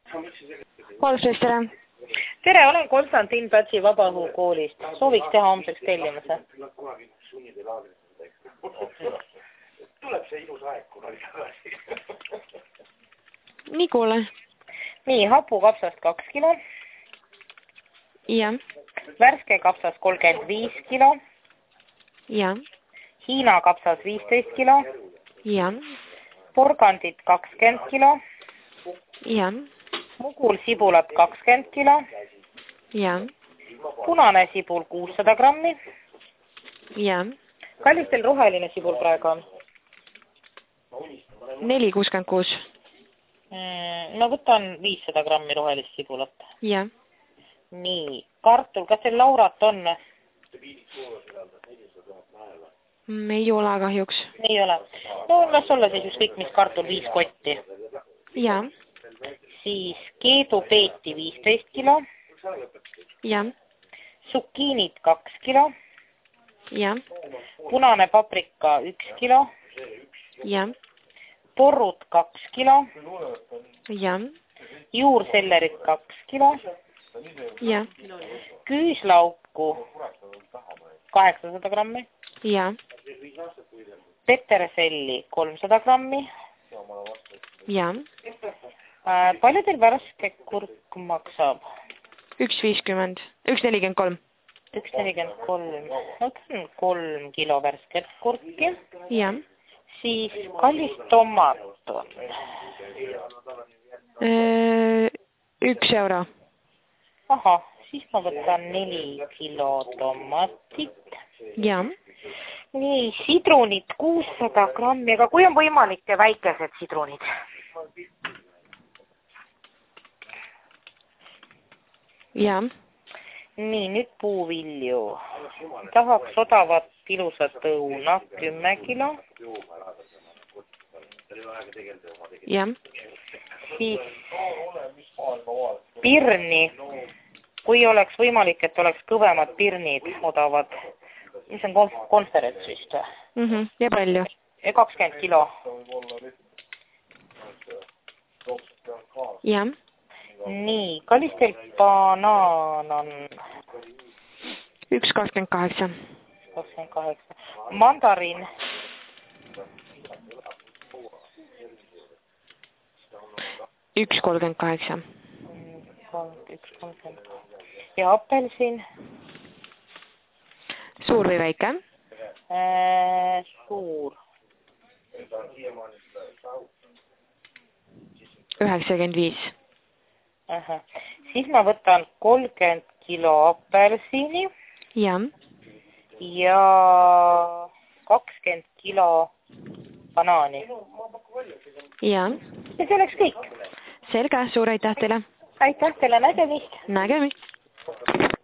Valstus, tere! Tere, olen Konstantin Pätsi Vabaõhu koolist. Sooviks teha homseks tellimuse. Tuleb see ilus aeg kunagi tagasi. Nii, kuule. Nii, hapukapsast 2 kilo. Ja. Värske kapsas 35 kilo. Ja. Hiina kapsas 15 kilo. Ja. Porgandit 20 kilo. Ja. Mugul sibulat 20 kilo. Ja. Punane sibul 600 grammi. Ja. Kallis teil roheline sibul praegu on? 4,66. Ma võtan 500 grammi rohelist sibulat. Ja. Nii, kartul, kas teil laurat on? Ei ole kahjuks. Ei ole. No las olla siis ükskõik mis kartul 5 kotti. Ja. Siis keedu peeti 15 kilo. Ja. Sukiinid 2 kilo. Ja. Punane paprika 1 kilo. Ja. Porrud 2 kilo. Ja. Juursellerit 2 kilo. Ja. Küüslauku 800 grammi. Ja. Peterselli 300 grammi. Ja. Palju teil värske kurk maksab? 1,50. 1,43. 1,43. No, 3 kilo värsket kurki. Ja. Siis kallis tomat on. 1 euro. Aha, siis ma võtan 4 kilo tomatit. Ja. Nii, sidrunid 600 grammi, aga kui on võimalik väikesed sidrunid? Ja. Nii, nüüd puuvilju. Tahaks odavat ilusat õuna 10 kilo. Ja. Siis pirni. Kui oleks võimalik, et oleks kõvemad pirnid odavad. Mis on konferents vist? Ja palju? 20 kilo. Ja. Nii, kallis teil banaan on? 1,28. 28. Mandariin? 1,38. 1,38. Ja apelsin? Suur või väike? Suur. 95. Aha. Siis ma võtan 30 kilo apelsini. Ja. Ja 20 kilo banaani. Ja. Ja see oleks kõik. Selge, suur aitäh teile. Aitäh teile, nägemist. Nägemist.